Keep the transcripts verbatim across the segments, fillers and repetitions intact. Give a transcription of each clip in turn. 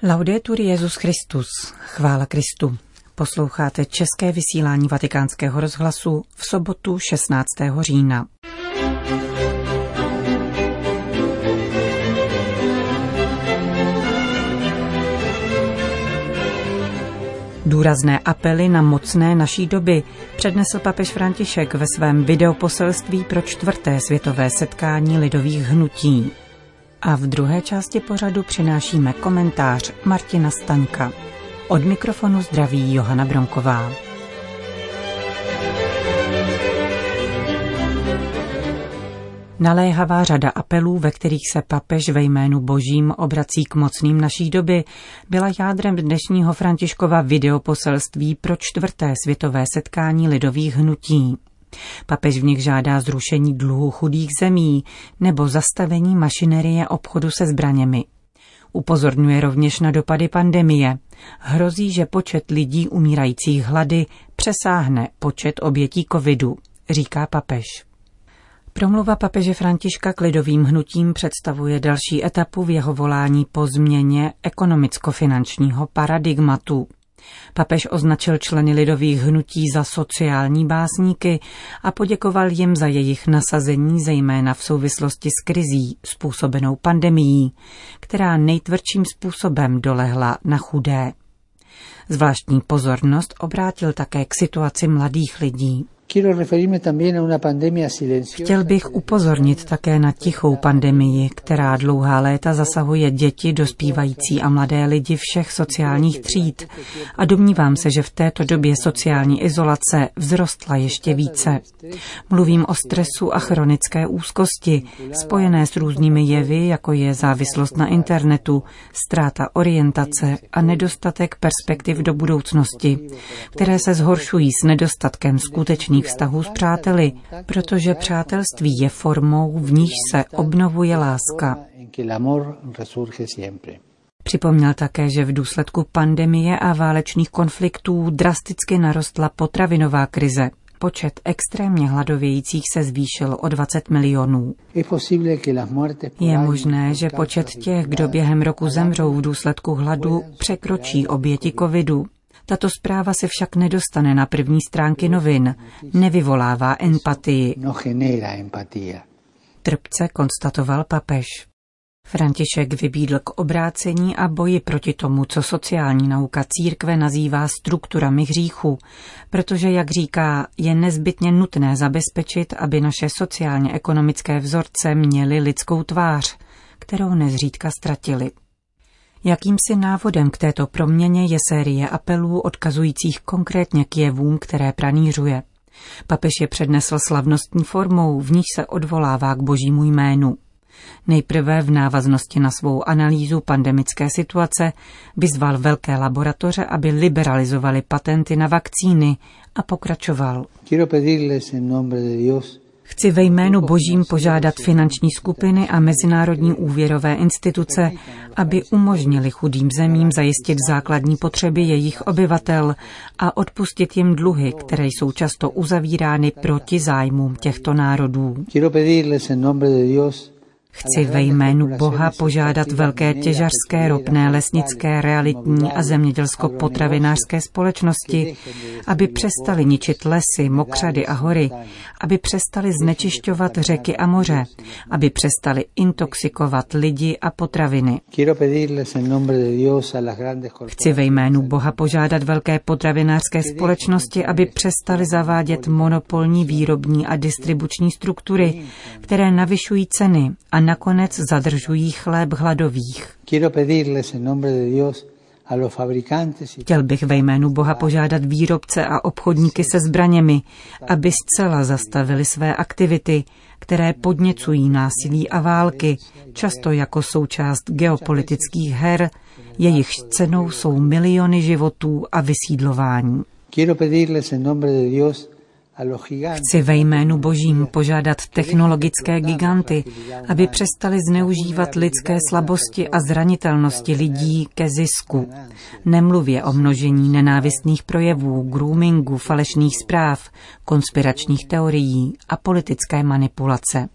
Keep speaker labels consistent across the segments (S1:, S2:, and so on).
S1: Laudetur Jesus Christus, chvála Kristu. Posloucháte české vysílání Vatikánského rozhlasu v sobotu šestnáctého října. Důrazné apely na mocné naší doby přednesl papež František ve svém videoposelství pro čtvrté světové setkání lidových hnutí. A v druhé části pořadu přinášíme komentář Martina Staňka. Od mikrofonu zdraví Johana Bronková. Naléhavá řada apelů, ve kterých se papež ve jménu Božím obrací k mocným naší doby, byla jádrem dnešního Františkova videoposelství pro čtvrté světové setkání lidových hnutí. Papež v nich žádá zrušení dluhu chudých zemí nebo zastavení mašinerie obchodu se zbraněmi. Upozorňuje rovněž na dopady pandemie. Hrozí, že počet lidí umírajících hlady přesáhne počet obětí covidu, říká papež. Promluva papeže Františka k lidovým hnutím představuje další etapu v jeho volání po změně ekonomicko-finančního paradigmatu. Papež označil členy lidových hnutí za sociální básníky a poděkoval jim za jejich nasazení zejména v souvislosti s krizí způsobenou pandemií, která nejtvrdším způsobem dolehla na chudé. Zvláštní pozornost obrátil také k situaci mladých lidí. Chtěl bych upozornit také na tichou pandemii, která dlouhá léta zasahuje děti, dospívající a mladé lidi všech sociálních tříd. A domnívám se, že v této době sociální izolace vzrostla ještě více. Mluvím o stresu a chronické úzkosti, spojené s různými jevy, jako je závislost na internetu, ztráta orientace a nedostatek perspektiv do budoucnosti, které se zhoršují s nedostatkem skutečných vztahů s přáteli, protože přátelství je formou, v níž se obnovuje láska. Připomněl také, že v důsledku pandemie a válečných konfliktů drasticky narostla potravinová krize. Počet extrémně hladovějících se zvýšil o dvacet milionů. Je možné, že počet těch, kdo během roku zemřou v důsledku hladu, překročí oběti covidu. Tato zpráva se však nedostane na první stránky novin, nevyvolává empatii. Trpce konstatoval papež. František vybídl k obrácení a boji proti tomu, co sociální nauka církve nazývá strukturami hříchu, protože, jak říká, je nezbytně nutné zabezpečit, aby naše sociálně-ekonomické vzorce měly lidskou tvář, kterou nezřídka ztratili. Jakýmsi návodem k této proměně je série apelů odkazujících konkrétně k jevům, které pranýřuje. Papež je přednesl slavnostní formou, v níž se odvolává k Božímu jménu. Nejprve v návaznosti na svou analýzu pandemické situace vyzval velké laboratoře, aby liberalizovali patenty na vakcíny a pokračoval. Chci ve jménu Božím požádat finanční skupiny a mezinárodní úvěrové instituce, aby umožnili chudým zemím zajistit základní potřeby jejich obyvatel a odpustit jim dluhy, které jsou často uzavírány proti zájmům těchto národů. Chci ve jménu Boha požádat velké těžařské, ropné, lesnické, realitní a zemědělsko-potravinářské společnosti, aby přestali ničit lesy, mokřady a hory, aby přestali znečišťovat řeky a moře, aby přestali intoxikovat lidi a potraviny. Chci ve jménu Boha požádat velké potravinářské společnosti, aby přestali zavádět monopolní výrobní a distribuční struktury, které navyšují ceny a nakonec zadržují chléb hladových. Chtěl bych ve jménu Boha požádat výrobce a obchodníky se zbraněmi, aby zcela zastavili své aktivity, které podněcují násilí a války, často jako součást geopolitických her, jejichž cenou jsou miliony životů a vysídlování. Chci ve jménu Božím požádat technologické giganty, aby přestali zneužívat lidské slabosti a zranitelnosti lidí ke zisku. Nemluvě o množení nenávistných projevů, groomingu, falešných zpráv, konspiračních teorií a politické manipulace.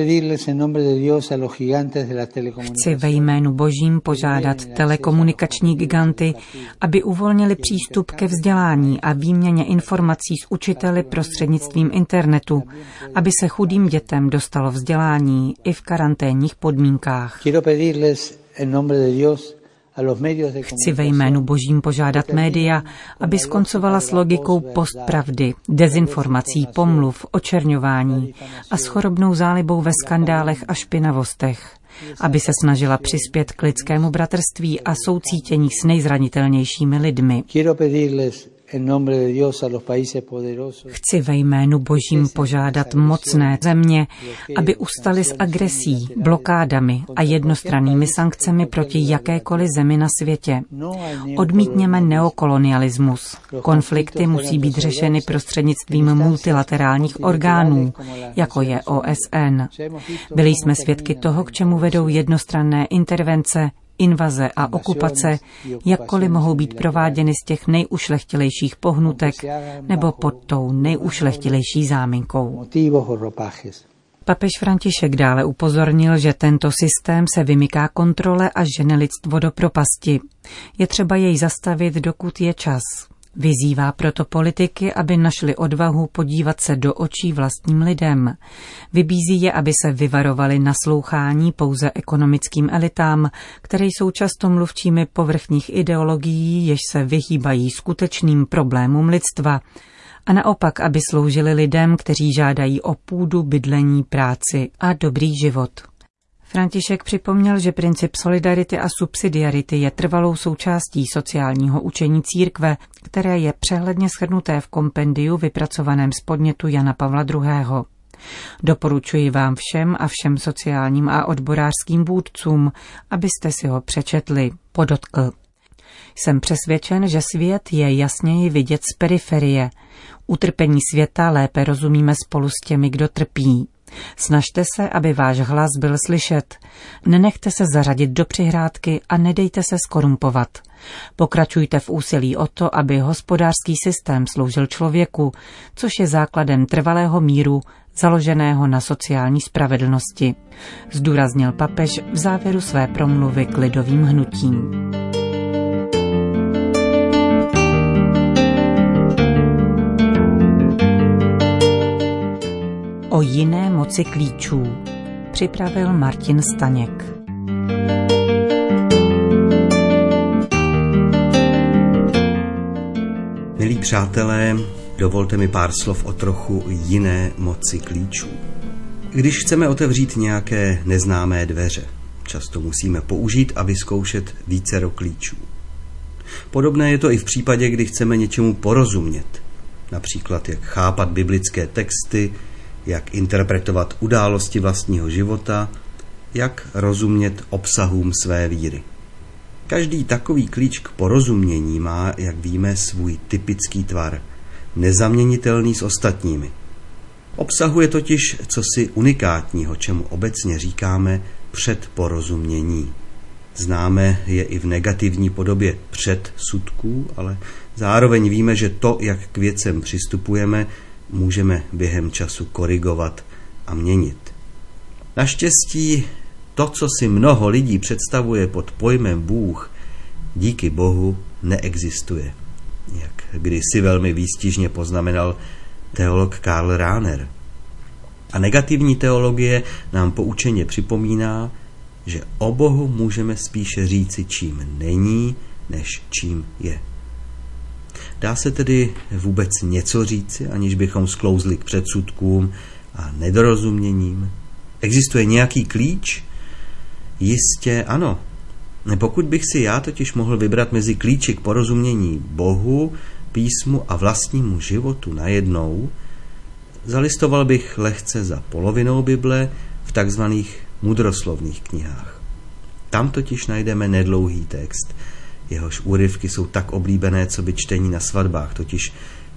S1: Chci ve jménu Božím požádat telekomunikační giganty, aby uvolnili přístup ke vzdělání a výměně informací s učiteli prostřednictvím internetu, aby se chudým dětem dostalo vzdělání i v karanténních podmínkách. Chci ve jménu Božím požádat média, aby skoncovala s logikou postpravdy, dezinformací, pomluv, očerňování a s chorobnou zálibou ve skandálech a špinavostech, aby se snažila přispět k lidskému bratrství a soucítění s nejzranitelnějšími lidmi. Chci ve jménu Božím požádat mocné země, aby ustaly s agresí, blokádami a jednostrannými sankcemi proti jakékoliv zemi na světě. Odmítněme neokolonialismus. Konflikty musí být řešeny prostřednictvím multilaterálních orgánů, jako je O S N. Byli jsme svědky toho, k čemu vedou jednostranné intervence, invaze a okupace, jakkoliv mohou být prováděny z těch nejušlechtilejších pohnutek nebo pod tou nejušlechtilejší záminkou. Papež František dále upozornil, že tento systém se vymyká kontrole a žene lidstvo do propasti. Je třeba jej zastavit, dokud je čas. Vyzývá proto politiky, aby našli odvahu podívat se do očí vlastním lidem. Vybízí je, aby se vyvarovali naslouchání pouze ekonomickým elitám, které jsou často mluvčími povrchních ideologií, jež se vyhýbají skutečným problémům lidstva. A naopak, aby sloužili lidem, kteří žádají o půdu, bydlení, práci a dobrý život. František připomněl, že princip solidarity a subsidiarity je trvalou součástí sociálního učení církve, které je přehledně shrnuté v kompendiu vypracovaném z podnětu Jana Pavla druhého. Doporučuji vám všem a všem sociálním a odborářským vůdcům, abyste si ho přečetli, podotkl. Jsem přesvědčen, že svět je jasněji vidět z periferie. Utrpení světa lépe rozumíme spolu s těmi, kdo trpí. Snažte se, aby váš hlas byl slyšet. Nenechte se zařadit do přihrádky a nedejte se skorumpovat. Pokračujte v úsilí o to, aby hospodářský systém sloužil člověku, což je základem trvalého míru, založeného na sociální spravedlnosti, zdůraznil papež v závěru své promluvy k lidovým hnutím. O jiné moci klíčů připravil Martin Staněk.
S2: Milí přátelé, dovolte mi pár slov o trochu jiné moci klíčů. Když chceme otevřít nějaké neznámé dveře, často musíme použít a vyzkoušet vícero klíčů. Podobné je to i v případě, kdy chceme něčemu porozumět, například jak chápat biblické texty, jak interpretovat události vlastního života, jak rozumět obsahům své víry. Každý takový klíč k porozumění má, jak víme, svůj typický tvar, nezaměnitelný s ostatními. Obsahuje totiž cosi unikátního, čemu obecně říkáme předporozumění. Známe je i v negativní podobě předsudků, ale zároveň víme, že to, jak k věcem přistupujeme, můžeme během času korigovat a měnit. Naštěstí to, co si mnoho lidí představuje pod pojmem Bůh, díky Bohu neexistuje. Jak kdysi velmi výstižně poznamenal teolog Karl Rahner. A negativní teologie nám poučeně připomíná, že o Bohu můžeme spíše říci, čím není, než čím je. Dá se tedy vůbec něco říci, aniž bychom sklouzli k předsudkům a nedorozuměním? Existuje nějaký klíč? Jistě ano. Pokud bych si já totiž mohl vybrat mezi klíči k porozumění Bohu, písmu a vlastnímu životu najednou, zalistoval bych lehce za polovinou Bible v takzvaných mudroslovných knihách. Tam totiž najdeme nedlouhý text, jehož úryvky jsou tak oblíbené, co by čtení na svatbách, totiž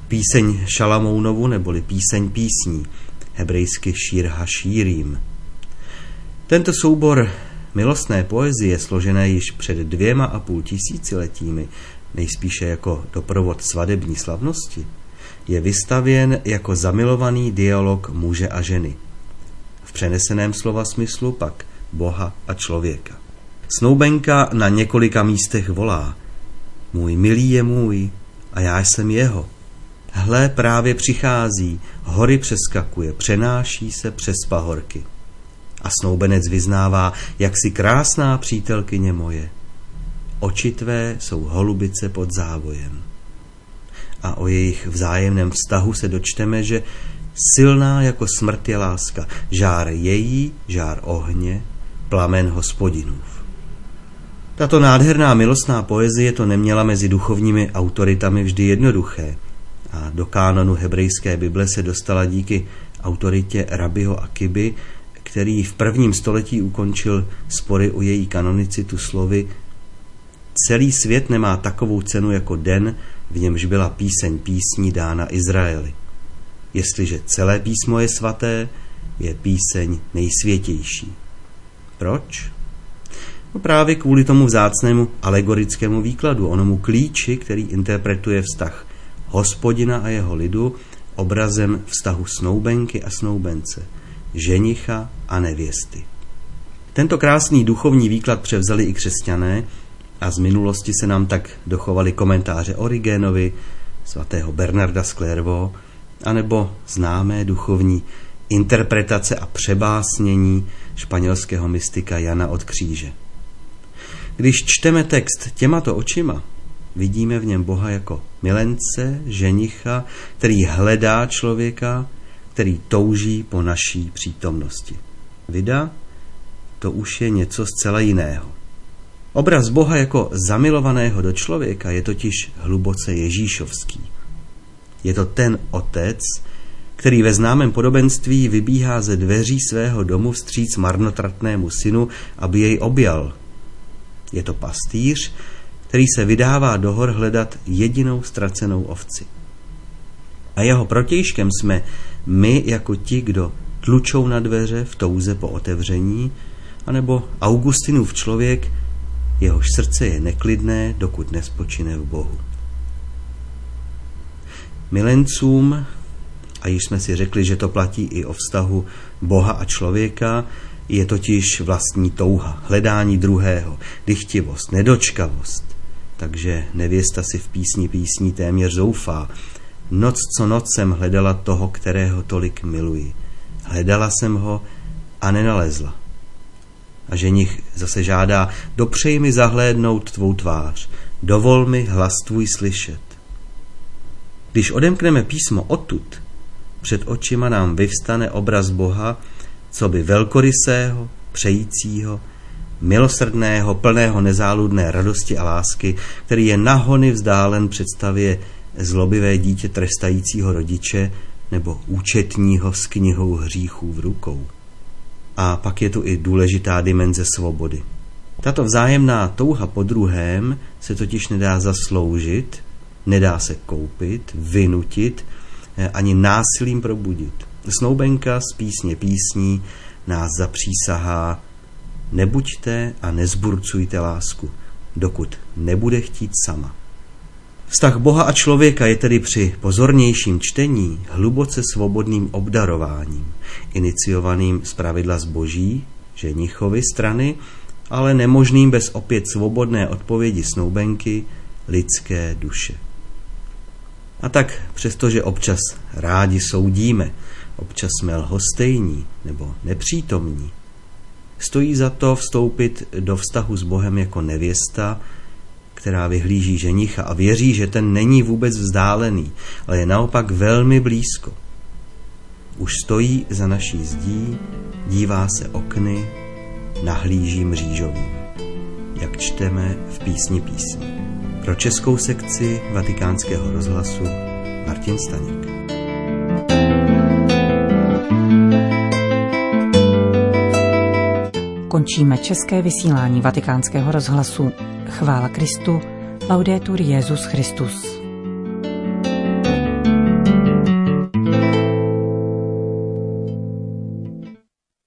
S2: Píseň Šalamounovu neboli Píseň písní, hebrejsky Šír hašírim. Tento soubor milostné poezie, složené již před dvěma a půl tisíciletími, nejspíše jako doprovod svadební slavnosti, je vystavěn jako zamilovaný dialog muže a ženy. V přeneseném slova smyslu pak Boha a člověka. Snoubenka na několika místech volá: můj milý je můj a já jsem jeho. Hle, právě přichází, hory přeskakuje, přenáší se přes pahorky. A snoubenec vyznává: jak si krásná přítelkyně moje. Oči tvé jsou holubice pod závojem. A o jejich vzájemném vztahu se dočteme, že silná jako smrt je láska, žár její, žár ohně, plamen Hospodinův. Tato nádherná milostná poezie to neměla mezi duchovními autoritami vždy jednoduché a do kánonu hebrejské Bible se dostala díky autoritě Rabiho Akiby, který v prvním století ukončil spory o její kanonicitu slovy: celý svět nemá takovou cenu jako den, v němž byla píseň písní dána Izraeli. Jestliže celé písmo je svaté, je píseň nejsvětější. Proč? No právě kvůli tomu vzácnému alegorickému výkladu, onomu klíči, který interpretuje vztah Hospodina a jeho lidu obrazem vztahu snoubenky a snoubence, ženicha a nevěsty. Tento krásný duchovní výklad převzali i křesťané a z minulosti se nám tak dochovaly komentáře Origenovi, svatého Bernarda z Clairvaux, anebo známé duchovní interpretace a přebásnění španělského mystika Jana od Kříže. Když čteme text těmato očima, vidíme v něm Boha jako milence, ženicha, který hledá člověka, který touží po naší přítomnosti. Vida, to už je něco zcela jiného. Obraz Boha jako zamilovaného do člověka je totiž hluboce ježíšovský. Je to ten otec, který ve známém podobenství vybíhá ze dveří svého domu vstříc marnotratnému synu, aby jej objal. Je to pastýř, který se vydává do hor hledat jedinou ztracenou ovci. A jeho protějškem jsme my jako ti, kdo tlučou na dveře v touze po otevření, anebo Augustinův člověk, jehož srdce je neklidné, dokud nespočine v Bohu. Milencům, a již jsme si řekli, že to platí i o vztahu Boha a člověka, je totiž vlastní touha, hledání druhého, dychtivost, nedočkavost. Takže nevěsta si v písni písní téměř zoufá: noc co noc jsem hledala toho, kterého tolik miluji. Hledala jsem ho a nenalezla. A ženich zase žádá: dopřej mi zahlédnout tvou tvář, dovol mi hlas tvůj slyšet. Když odemkneme písmo odtud, před očima nám vyvstane obraz Boha, co by velkorysého, přejícího, milosrdného, plného nezáludné radosti a lásky, který je nahony vzdálen představě zlobivé dítě trestajícího rodiče nebo účetního s knihou hříchů v rukou. A pak je tu i důležitá dimenze svobody. Tato vzájemná touha po druhém se totiž nedá zasloužit, nedá se koupit, vynutit, ani násilím probudit. Snoubenka z písně písní nás zapřísahá: nebuďte a nezburcujte lásku, dokud nebude chtít sama. Vztah Boha a člověka je tedy při pozornějším čtení hluboce svobodným obdarováním, iniciovaným zpravidla z Boží, ženichovy strany, ale nemožným bez opět svobodné odpovědi snoubenky, lidské duše. A tak, přestože občas rádi soudíme, občas jsme lhostejní nebo nepřítomní, stojí za to vstoupit do vztahu s Bohem jako nevěsta, která vyhlíží ženicha a věří, že ten není vůbec vzdálený, ale je naopak velmi blízko. Už stojí za naší zdí, dívá se okny, nahlíží mřížovým, jak čteme v písni písní. Pro českou sekci Vatikánského rozhlasu Martin Staněk.
S1: Končíme české vysílání Vatikánského rozhlasu. Chvála Kristu, laudetur Jesus Christus.